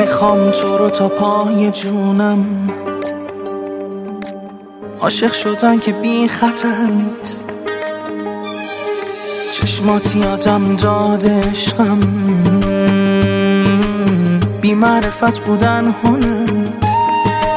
میخوام تو رو تا پای جونم. عاشق شدن که بی خطر نیست، چشمات یادم داد عشقم. بی معرفت بودن هنر نیست،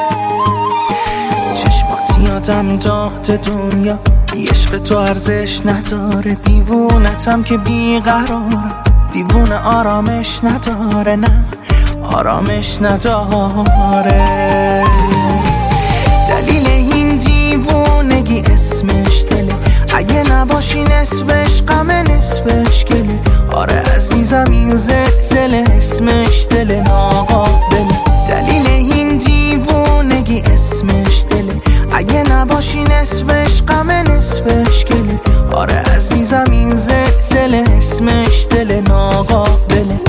چشمات یادم داد دنیا بی عشق تو ارزش نداره. دیوونتم که بی قرارم، دیوونه آرامش نداره، نه آرامش نداره. دلیل این دیوونگی اسمش دله، اگه نباشی نصفش غم نصفش گله. آره عزیزم این زلزله اسمش دله ناقابله. دلیل این دیوونگی اسمش دله، اگه نباشی نصفش غم نصفش گله. آره عزیزم این زلزله اسمش دله ناقابله.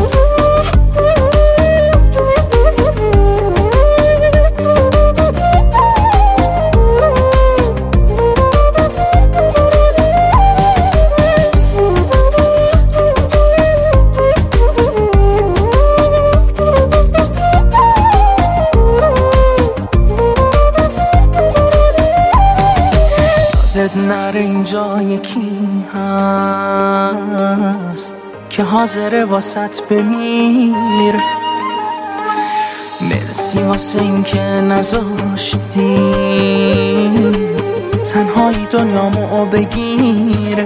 نره اینجا یکی هست که حاضره واسط بمیر. مرسی واسه این که نذاشتی تنهایی دنیامو بگیر.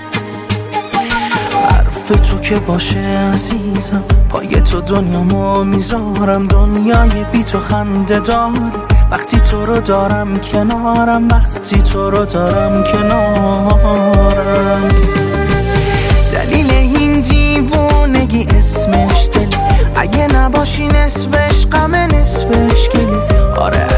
حرف تو که باشه عزیزم، پای تو دنیامو میذارم. دنیای بی تو خنده داره وقتی تو رو دارم کنارم، وقتی تو رو دارم کنارم. دلیل این دیوونگی اسمش دله، اگه نباشی نصفش غم نصفش گله. آره